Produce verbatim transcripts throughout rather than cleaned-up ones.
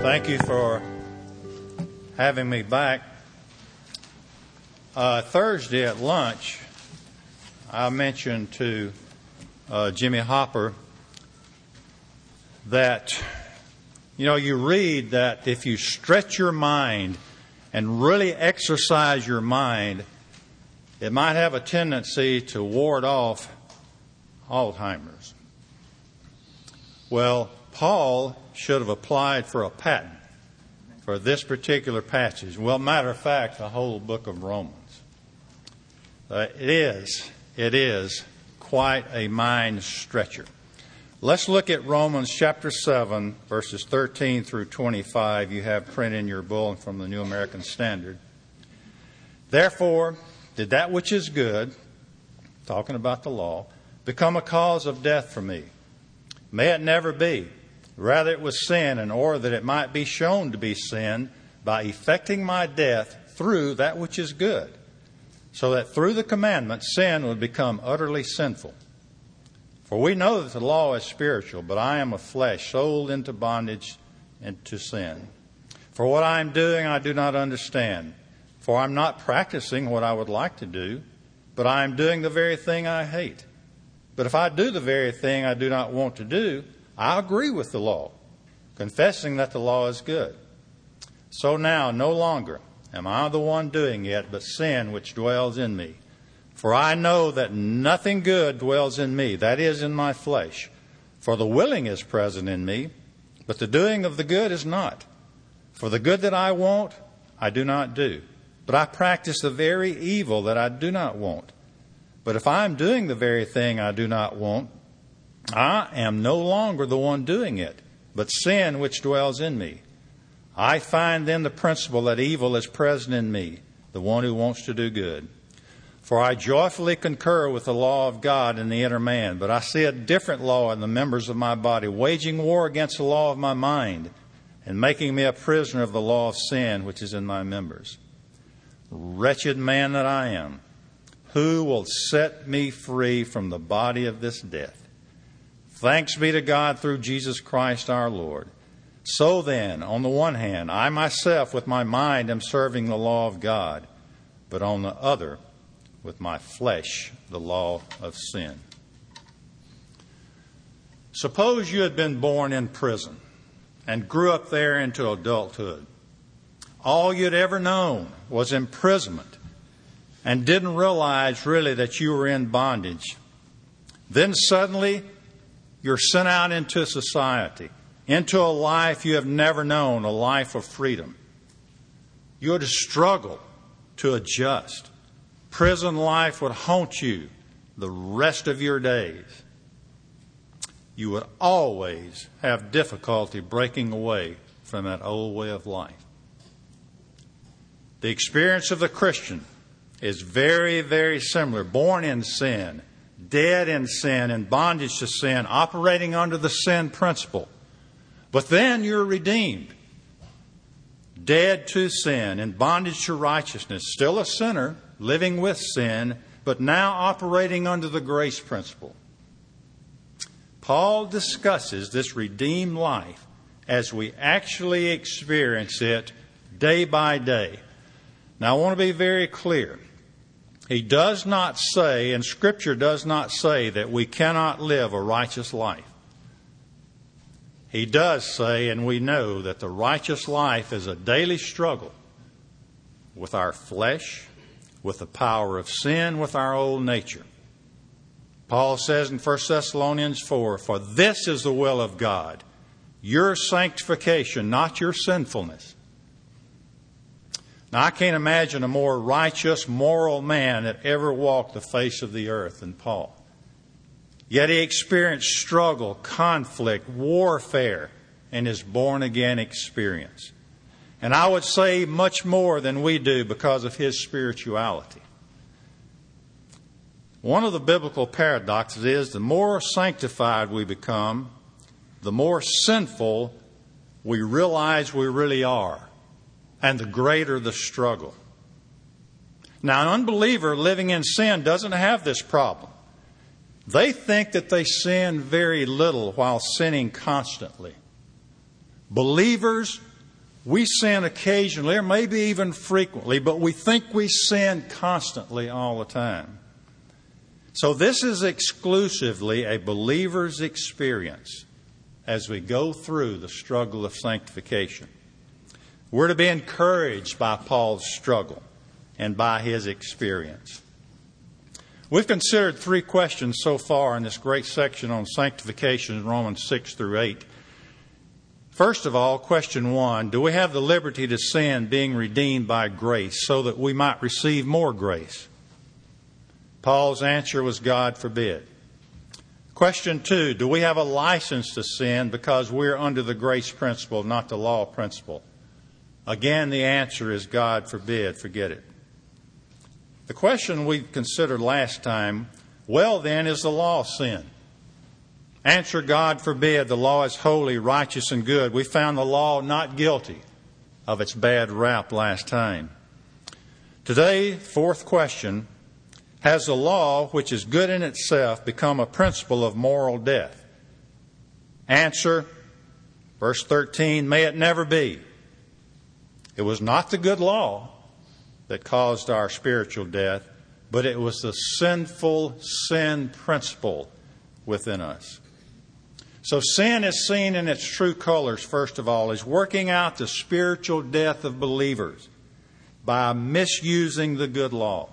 Thank you for having me back. Uh, Thursday at lunch, I mentioned to uh, Jimmy Hopper that, you know, you read that if you stretch your mind and really exercise your mind, it might have a tendency to ward off Alzheimer's. Well, Paul should have applied for a patent for this particular passage. Well, matter of fact, the whole book of Romans. Uh, it is, it is quite a mind stretcher. Let's look at Romans chapter seven, verses thirteen through twenty-five. You have printed in your bulletin from the New American Standard. Therefore, did that which is good, talking about the law, become a cause of death for me? May it never be. Rather it was sin, in order that it might be shown to be sin by effecting my death through that which is good, so that through the commandment sin would become utterly sinful. For we know that the law is spiritual, but I am of flesh, sold into bondage and to sin. For what I am doing I do not understand, for I am not practicing what I would like to do, but I am doing the very thing I hate. But if I do the very thing I do not want to do, I agree with the law, confessing that the law is good. So now no longer am I the one doing it, but sin which dwells in me. For I know that nothing good dwells in me, that is, in my flesh. For the willing is present in me, but the doing of the good is not. For the good that I want, I do not do, but I practice the very evil that I do not want. But if I am doing the very thing I do not want, I am no longer the one doing it, but sin which dwells in me. I find then the principle that evil is present in me, the one who wants to do good. For I joyfully concur with the law of God in the inner man, but I see a different law in the members of my body, waging war against the law of my mind, and making me a prisoner of the law of sin which is in my members. Wretched man that I am, who will set me free from the body of this death? Thanks be to God through Jesus Christ our Lord. So then, on the one hand, I myself with my mind am serving the law of God, but on the other, with my flesh, the law of sin. Suppose you had been born in prison and grew up there into adulthood. All you'd ever known was imprisonment and didn't realize really that you were in bondage. Then suddenly, you're sent out into society, into a life you have never known, a life of freedom. You would struggle to adjust. Prison life would haunt you the rest of your days. You would always have difficulty breaking away from that old way of life. The experience of the Christian is very, very similar. Born in sin, dead in sin, in bondage to sin, operating under the sin principle. But then you're redeemed. Dead to sin, in bondage to righteousness, still a sinner, living with sin, but now operating under the grace principle. Paul discusses this redeemed life as we actually experience it day by day. Now I want to be very clear. He does not say, and Scripture does not say, that we cannot live a righteous life. He does say, and we know, that the righteous life is a daily struggle with our flesh, with the power of sin, with our old nature. Paul says in First Thessalonians four, for this is the will of God, your sanctification, not your sinfulness. Now, I can't imagine a more righteous, moral man that ever walked the face of the earth than Paul. Yet he experienced struggle, conflict, warfare in his born-again experience. And I would say much more than we do because of his spirituality. One of the biblical paradoxes is the more sanctified we become, the more sinful we realize we really are, and the greater the struggle. Now, an unbeliever living in sin doesn't have this problem. They think that they sin very little while sinning constantly. Believers We sin occasionally, or maybe even frequently, but we think we sin constantly all the time. So this is exclusively a believer's experience as we go through the struggle of sanctification. We're to be encouraged by Paul's struggle and by his experience. We've considered three questions so far in this great section on sanctification in Romans six through eight. First of all, question one, do we have the liberty to sin being redeemed by grace so that we might receive more grace? Paul's answer was God forbid. Question two, do we have a license to sin because we're under the grace principle, not the law principle? Again, the answer is God forbid, forget it. The question we considered last time, well then, is the law sin? Answer, God forbid. The law is holy, righteous, and good. We found the law not guilty of its bad rap last time. Today, fourth question, has the law, which is good in itself, become a principle of moral death? Answer, verse thirteen, may it never be. It was not the good law that caused our spiritual death, but it was the sinful sin principle within us. So sin is seen in its true colors, first of all, as working out the spiritual death of believers by misusing the good law.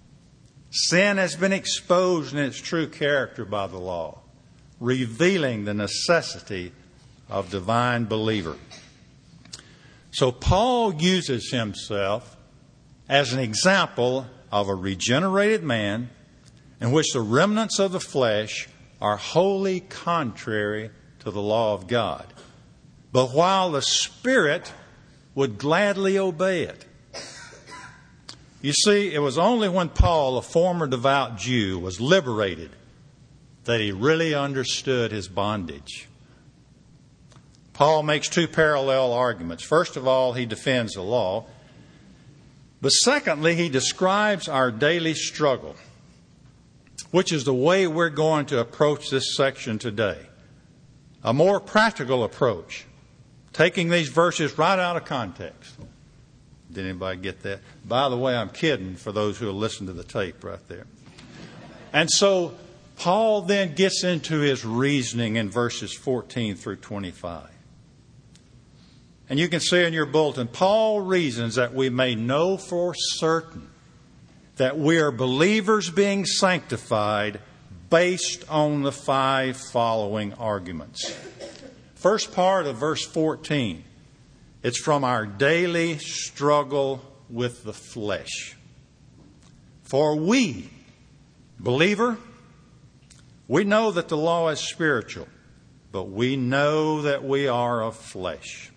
Sin has been exposed in its true character by the law, revealing the necessity of divine believer. So Paul uses himself as an example of a regenerated man in which the remnants of the flesh are wholly contrary to the law of God. But while the Spirit would gladly obey it. You see, it was only when Paul, a former devout Jew, was liberated that he really understood his bondage. Paul makes two parallel arguments. First of all, he defends the law. But secondly, he describes our daily struggle, which is the way we're going to approach this section today. A more practical approach, taking these verses right out of context. Did anybody get that? By the way, I'm kidding for those who will listen to the tape right there. And so Paul then gets into his reasoning in verses fourteen through twenty-five. And you can see in your bulletin, Paul reasons that we may know for certain that we are believers being sanctified based on the five following arguments. First part of verse fourteen. It's from our daily struggle with the flesh. For we, believer, we know that the law is spiritual, but we know that we are of flesh.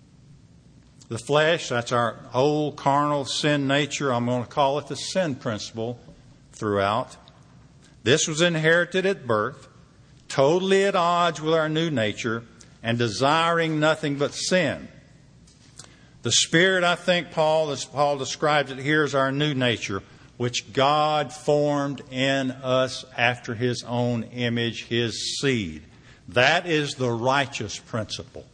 The flesh, that's our old carnal sin nature. I'm going to call it the sin principle throughout. This was inherited at birth, totally at odds with our new nature, and desiring nothing but sin. The Spirit, I think Paul, as Paul describes it here, is our new nature, which God formed in us after His own image, His seed. That is the righteous principle.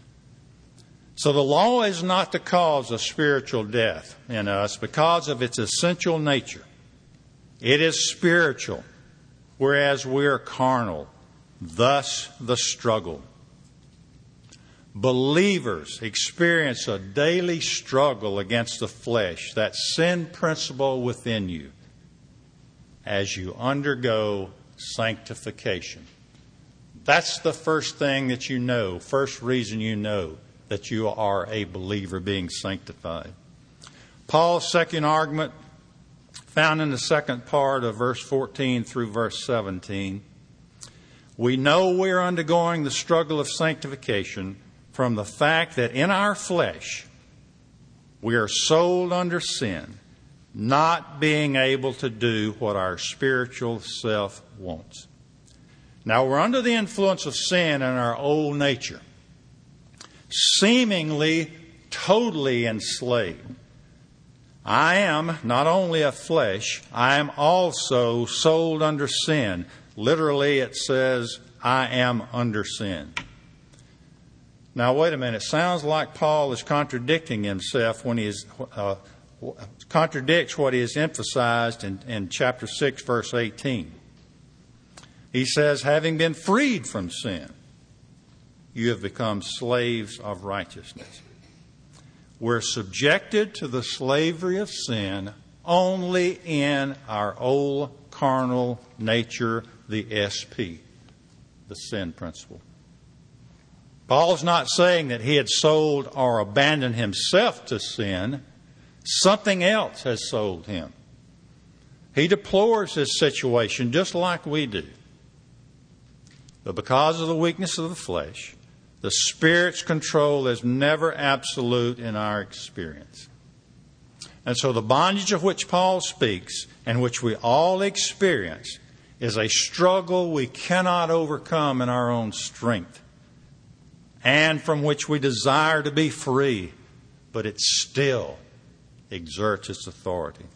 So the law is not the cause of spiritual death in us because of its essential nature. It is spiritual, whereas we are carnal. Thus the struggle. Believers experience a daily struggle against the flesh, that sin principle within you, as you undergo sanctification. That's the first thing that you know, first reason you know that you are a believer being sanctified. Paul's second argument, found in the second part of verse fourteen through verse seventeen. We know we're undergoing the struggle of sanctification from the fact that in our flesh we are sold under sin, not being able to do what our spiritual self wants. Now we're under the influence of sin in our old nature, seemingly totally enslaved. I am not only a flesh, I am also sold under sin. Literally it says, I am under sin. Now, wait a minute. It sounds like Paul is contradicting himself when he is, uh, contradicts what he has emphasized in, in chapter six, verse eighteen. He says, having been freed from sin, you have become slaves of righteousness. We're subjected to the slavery of sin only in our old carnal nature, the S P, the sin principle. Paul's not saying that he had sold or abandoned himself to sin. Something else has sold him. He deplores his situation just like we do. But because of the weakness of the flesh, the Spirit's control is never absolute in our experience. And so the bondage of which Paul speaks, and which we all experience, is a struggle we cannot overcome in our own strength, and from which we desire to be free, but it still exerts its authority.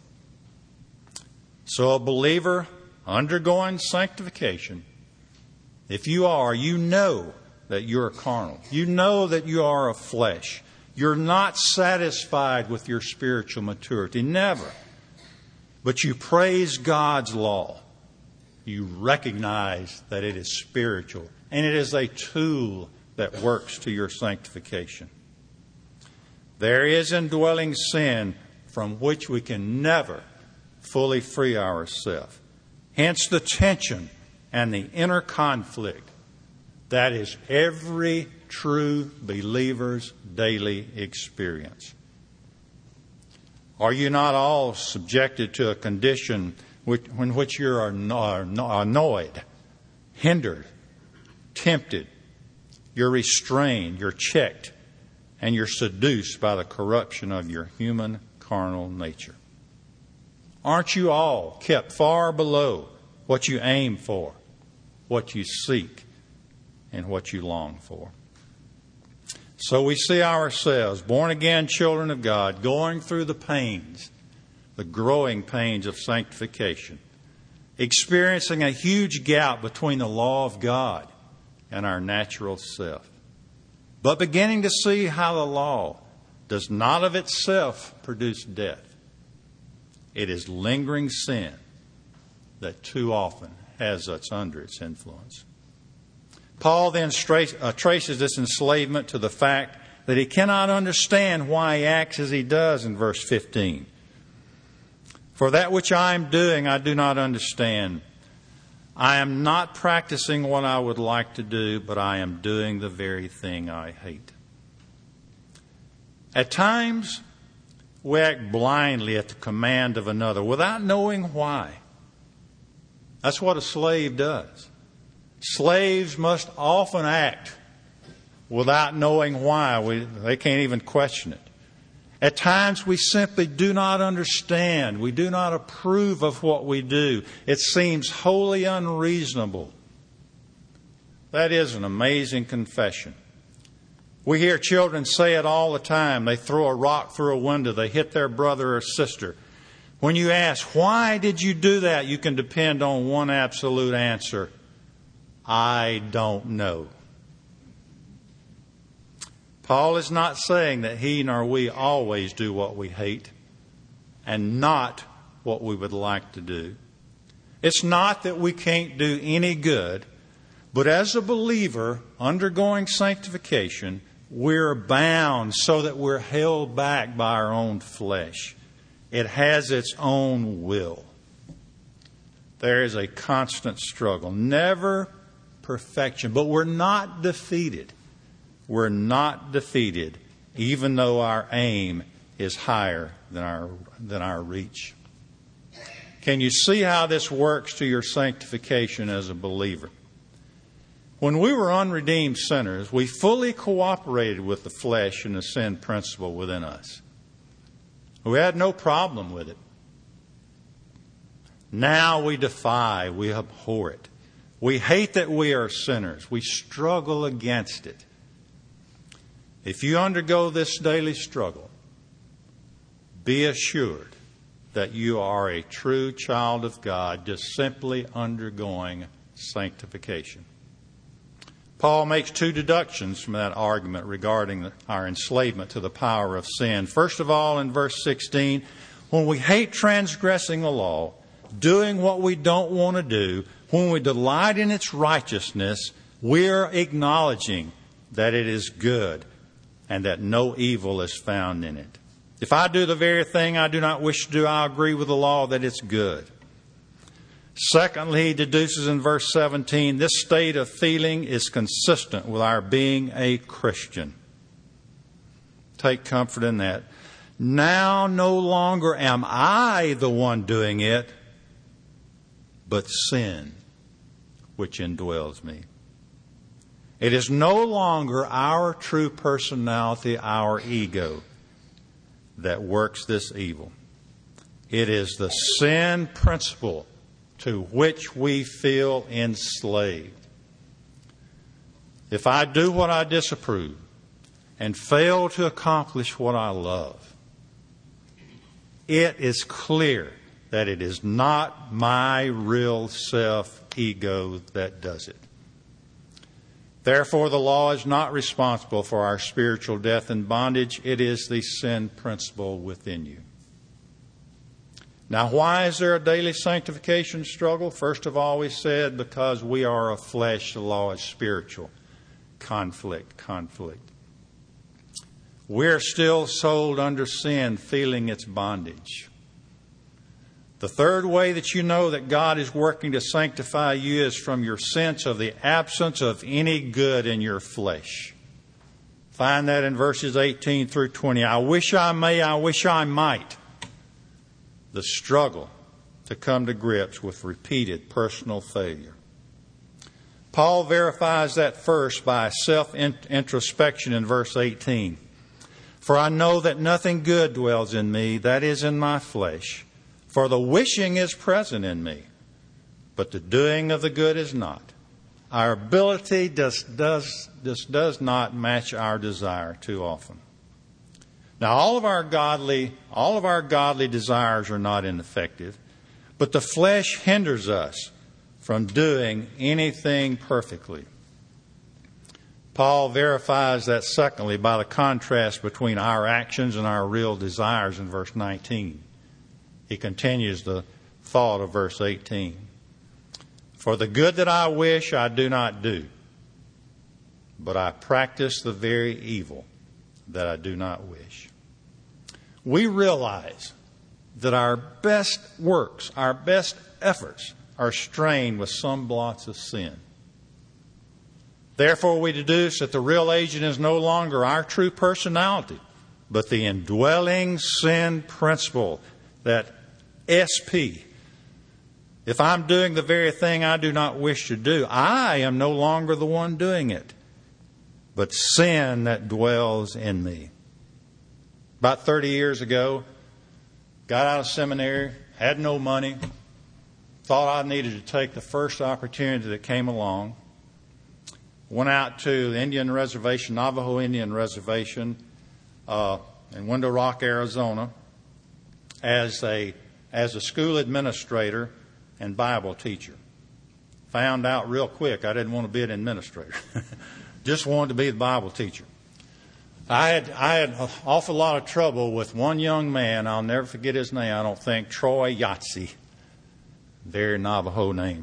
So a believer undergoing sanctification, if you are, you know that you're carnal. You know that you are of flesh. You're not satisfied with your spiritual maturity. Never. But you praise God's law. You recognize that it is spiritual. And it is a tool that works to your sanctification. There is indwelling sin from which we can never fully free ourselves. Hence the tension and the inner conflict that is every true believer's daily experience. Are you not all subjected to a condition in which you are annoyed, hindered, tempted, you're restrained, you're checked, and you're seduced by the corruption of your human carnal nature? Aren't you all kept far below what you aim for, what you seek, and what you long for? So we see ourselves, born-again children of God, going through the pains, the growing pains of sanctification, experiencing a huge gap between the law of God and our natural self, but beginning to see how the law does not of itself produce death. It is lingering sin that too often has us under its influence. Paul then traces this enslavement to the fact that he cannot understand why he acts as he does in verse fifteen. For that which I am doing I do not understand. I am not practicing what I would like to do, but I am doing the very thing I hate. At times, we act blindly at the command of another without knowing why. That's what a slave does. Slaves must often act without knowing why. We, they can't even question it. At times we simply do not understand. We do not approve of what we do. It seems wholly unreasonable. That is an amazing confession. We hear children say it all the time. They throw a rock through a window. They hit their brother or sister. When you ask, why did you do that? You can depend on one absolute answer. I don't know. Paul is not saying that he nor we always do what we hate and not what we would like to do. It's not that we can't do any good, but as a believer undergoing sanctification, we're bound so that we're held back by our own flesh. It has its own will. There is a constant struggle, never perfection, but we're not defeated. We're not defeated, even though our aim is higher than our, than our reach. Can you see how this works to your sanctification as a believer? When we were unredeemed sinners, we fully cooperated with the flesh and the sin principle within us. We had no problem with it. Now we defy, we abhor it. We hate that we are sinners. We struggle against it. If you undergo this daily struggle, be assured that you are a true child of God, just simply undergoing sanctification. Paul makes two deductions from that argument regarding our enslavement to the power of sin. First of all, in verse sixteen, when we hate transgressing the law, doing what we don't want to do, when we delight in its righteousness, we're acknowledging that it is good and that no evil is found in it. If I do the very thing I do not wish to do, I agree with the law that it's good. Secondly, he deduces in verse seventeen, this state of feeling is consistent with our being a Christian. Take comfort in that. Now no longer am I the one doing it, but sin, which indwells me. It is no longer our true personality, our ego, that works this evil. It is the sin principle to which we feel enslaved. If I do what I disapprove and fail to accomplish what I love, it is clear that it is not my real self, ego, that does it. Therefore, the law is not responsible for our spiritual death and bondage. It is the sin principle within you. Now, why is there a daily sanctification struggle? First of all, we said because we are of flesh, the law is spiritual. Conflict, conflict. We're still sold under sin, feeling its bondage. The third way that you know that God is working to sanctify you is from your sense of the absence of any good in your flesh. Find that in verses eighteen through twenty. I wish I may, I wish I might. The struggle to come to grips with repeated personal failure. Paul verifies that first by self-introspection in verse eighteen. For I know that nothing good dwells in me, that is in my flesh. For the wishing is present in me, but the doing of the good is not. Our ability just does, just does not match our desire too often. Now, all of our godly, all of our godly desires are not ineffective, but the flesh hinders us from doing anything perfectly. Paul verifies that secondly by the contrast between our actions and our real desires in verse nineteen. He continues the thought of verse eighteen. For the good that I wish I do not do, but I practice the very evil that I do not wish. We realize that our best works, our best efforts are strained with some blots of sin. Therefore, we deduce that the real agent is no longer our true personality, but the indwelling sin principle, that S P. If I'm doing the very thing I do not wish to do, I am no longer the one doing it, but sin that dwells in me. About thirty years ago, got out of seminary, had no money, thought I needed to take the first opportunity that came along. Went out to the Indian Reservation, Navajo Indian Reservation uh, in Window Rock, Arizona, as a as a school administrator and Bible teacher. Found out real quick I didn't want to be an administrator. Just wanted to be the Bible teacher. I had I had an awful lot of trouble with one young man. I'll never forget his name, I don't think, Troy Yahtzee. Very Navajo name.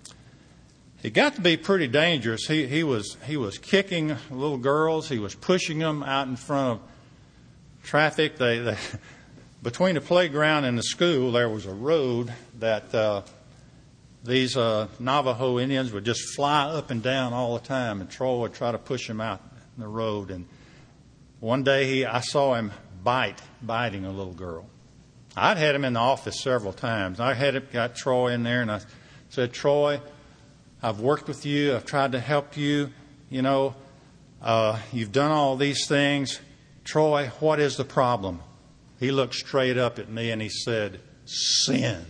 It got to be pretty dangerous. He he was he was kicking little girls. He was pushing them out in front of traffic. They, they between the playground and the school there was a road that uh, these uh, Navajo Indians would just fly up and down all the time, and Troy would try to push him out in the road. And one day he I saw him bite biting a little girl. I'd had him in the office several times. I had it, got Troy in there, and I said, Troy, I've worked with you. I've tried to help you. You know, uh, you've done all these things. Troy, what is the problem? He looked straight up at me and he said, sin.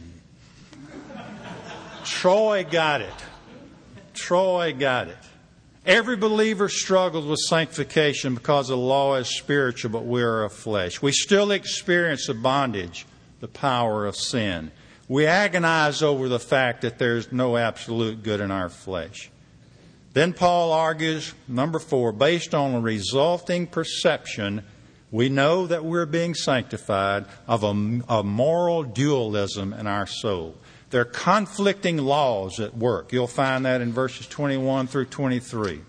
Troy got it. Troy got it. Every believer struggles with sanctification because the law is spiritual, but we are of flesh. We still experience the bondage, the power of sin. We agonize over the fact that there's no absolute good in our flesh. Then Paul argues, number four, based on a resulting perception, we know that we're being sanctified of a, a moral dualism in our soul. There are conflicting laws at work. You'll find that in verses twenty-one through twenty-three.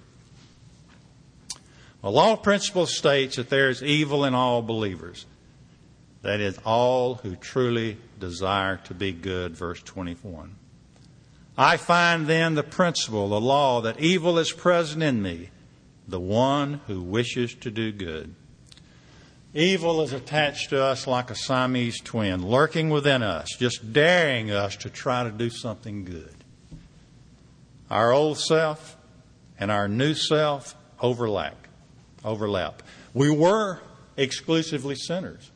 A law principle states that there is evil in all believers. That is, all who truly desire to be good, verse twenty-one. I find then the principle, the law, that evil is present in me, the one who wishes to do good. Evil is attached to us like a Siamese twin, lurking within us, just daring us to try to do something good. Our old self and our new self overlap. Overlap. We were exclusively sinners.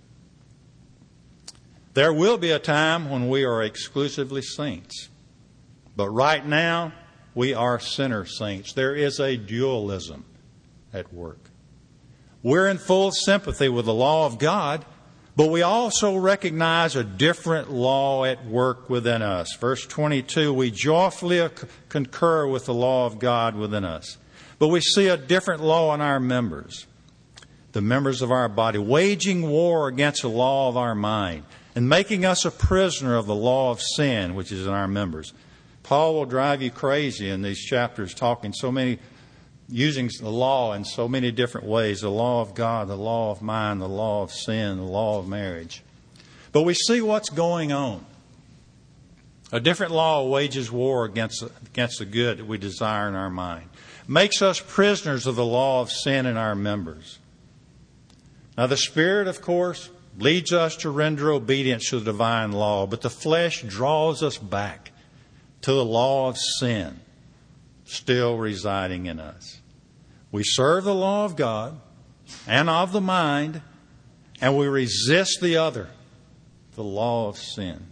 There will be a time when we are exclusively saints. But right now, we are sinner saints. There is a dualism at work. We're in full sympathy with the law of God, but we also recognize a different law at work within us. Verse twenty-two, we joyfully concur with the law of God within us. But we see a different law in our members, the members of our body, waging war against the law of our mind and making us a prisoner of the law of sin, which is in our members. Paul will drive you crazy in these chapters, talking so many, using the law in so many different ways. The law of God, the law of mind, the law of sin, the law of marriage. But we see what's going on. A different law wages war against, against the good that we desire in our mind. Makes us prisoners of the law of sin in our members. Now the Spirit, of course, leads us to render obedience to the divine law, but the flesh draws us back to the law of sin still residing in us. We serve the law of God and of the mind, and we resist the other, the law of sin.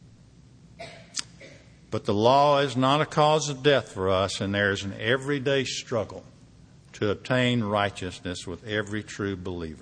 But the law is not a cause of death for us, and there is an everyday struggle to obtain righteousness with every true believer.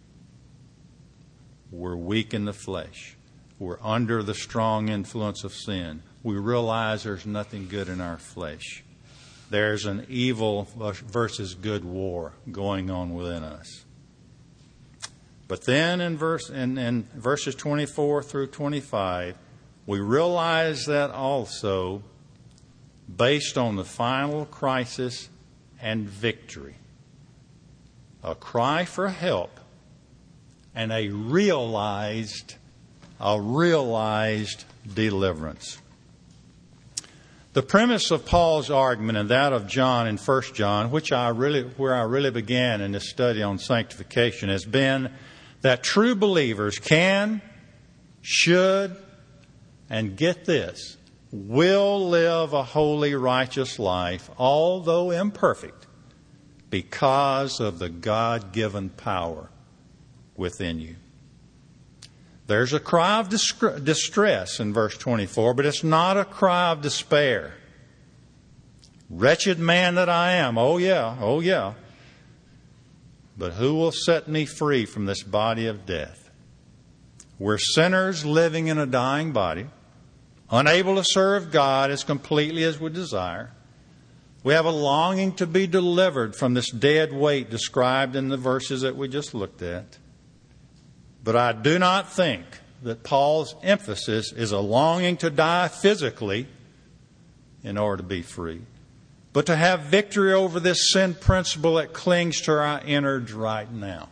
We're weak in the flesh. We're under the strong influence of sin. We realize there's nothing good in our flesh. There's an evil versus good war going on within us. But then in, verse, in, in verses twenty-four through twenty-five, we realize that also based on the final crisis and victory. A cry for help and a realized, a realized deliverance. The premise of Paul's argument and that of John in First John, which I really, where I really began in this study on sanctification, has been that true believers can, should, and get this, will live a holy, righteous life, although imperfect, because of the God-given power within you. There's a cry of distress in verse twenty-four, but it's not a cry of despair. Wretched man that I am, oh yeah, oh yeah. But who will set me free from this body of death? We're sinners living in a dying body, unable to serve God as completely as we desire. We have a longing to be delivered from this dead weight described in the verses that we just looked at. But I do not think that Paul's emphasis is a longing to die physically in order to be free, but to have victory over this sin principle that clings to our innards right now.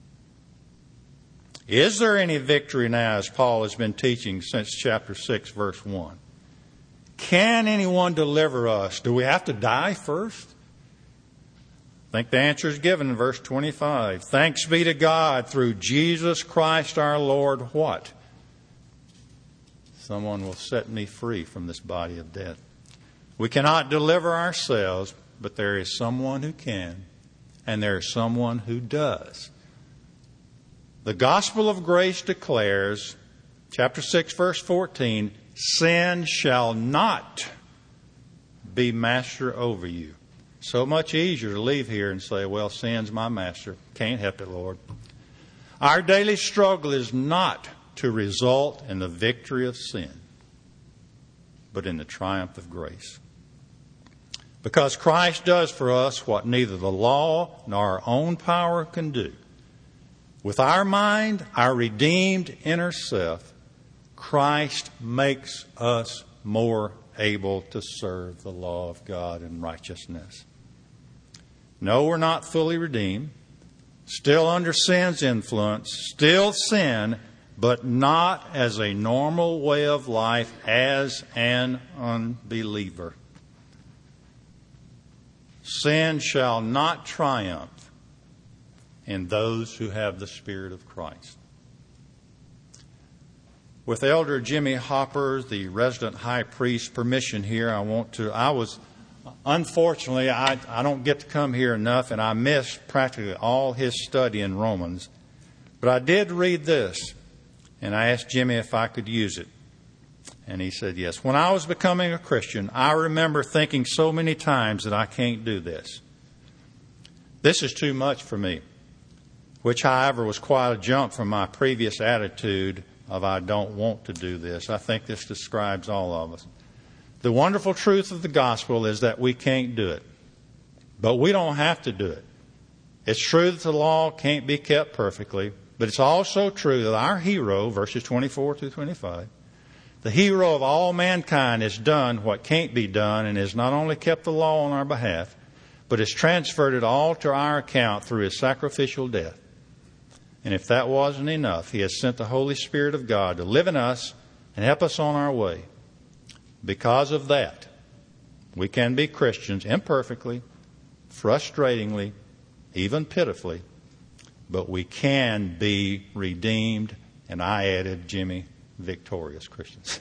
Is there any victory now, as Paul has been teaching since chapter six, verse one? Can anyone deliver us? Do we have to die first? I think the answer is given in verse twenty-five. Thanks be to God through Jesus Christ our Lord. What? Someone will set me free from this body of death. We cannot deliver ourselves, but there is someone who can, and there is someone who does. The gospel of grace declares, chapter six, verse fourteen, sin shall not be master over you. So much easier to leave here and say, well, sin's my master. Can't help it, Lord. Our daily struggle is not to result in the victory of sin, but in the triumph of grace. Because Christ does for us what neither the law nor our own power can do. With our mind, our redeemed inner self, Christ makes us more able to serve the law of God in righteousness. No, we're not fully redeemed. Still under sin's influence. Still sin, but not as a normal way of life as an unbeliever. Sin shall not triumph in those who have the Spirit of Christ. With Elder Jimmy Hopper, the resident high priest's permission here, I want to, I was, unfortunately, I, I don't get to come here enough, and I missed practically all his study in Romans. But I did read this, and I asked Jimmy if I could use it. And he said yes. When I was becoming a Christian, I remember thinking so many times that I can't do this. This is too much for me, which, however, was quite a jump from my previous attitude of I don't want to do this. I think this describes all of us. The wonderful truth of the gospel is that we can't do it. But we don't have to do it. It's true that the law can't be kept perfectly, but it's also true that our hero, verses twenty-four through twenty-five, the hero of all mankind has done what can't be done and has not only kept the law on our behalf, but has transferred it all to our account through his sacrificial death. And if that wasn't enough, he has sent the Holy Spirit of God to live in us and help us on our way. Because of that, we can be Christians imperfectly, frustratingly, even pitifully, but we can be redeemed, and I added, Jimmy, victorious Christians.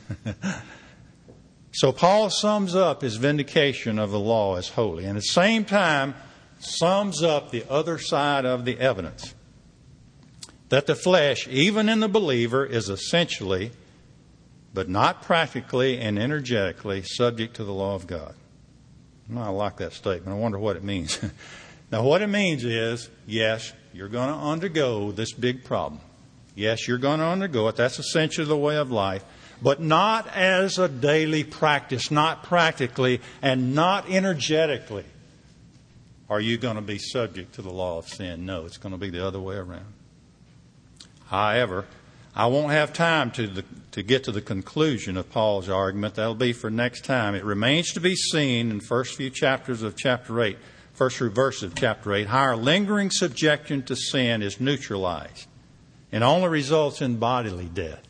So Paul sums up his vindication of the law as holy, and at the same time sums up the other side of the evidence. That the flesh, even in the believer, is essentially, but not practically and energetically, subject to the law of God. I like that statement. I wonder what it means. Now, what it means is, yes, you're going to undergo this big problem. Yes, you're going to undergo it. That's essentially the way of life. But not as a daily practice, not practically, and not energetically are you going to be subject to the law of sin. No, it's going to be the other way around. However, I won't have time to the, to get to the conclusion of Paul's argument. That'll be for next time. It remains to be seen in the first few chapters of chapter eight, first few verses of chapter eight, how our lingering subjection to sin is neutralized and only results in bodily death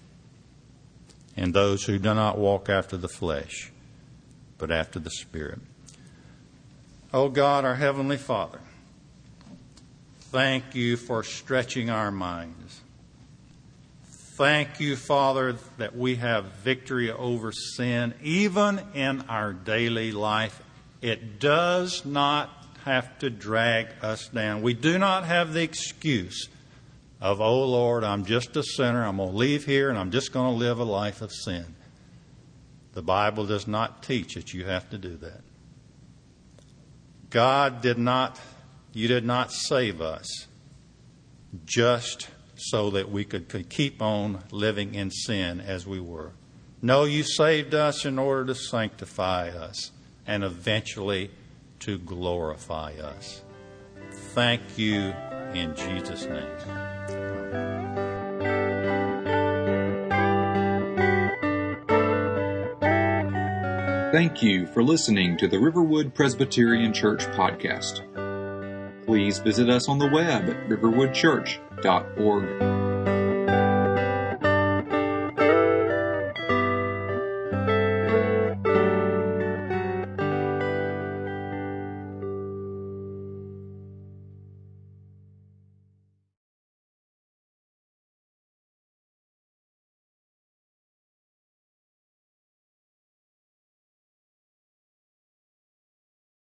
in those who do not walk after the flesh, but after the Spirit. Oh God, our Heavenly Father, thank you for stretching our minds. Thank you, Father, that we have victory over sin, even in our daily life. It does not have to drag us down. We do not have the excuse of, oh, Lord, I'm just a sinner. I'm going to leave here and I'm just going to live a life of sin. The Bible does not teach that you have to do that. God did not, you did not save us just so that we could, could keep on living in sin as we were. No, you saved us in order to sanctify us and eventually to glorify us. Thank you in Jesus' name. Thank you for listening to the Riverwood Presbyterian Church podcast. Please visit us on the web at riverwood church dot org.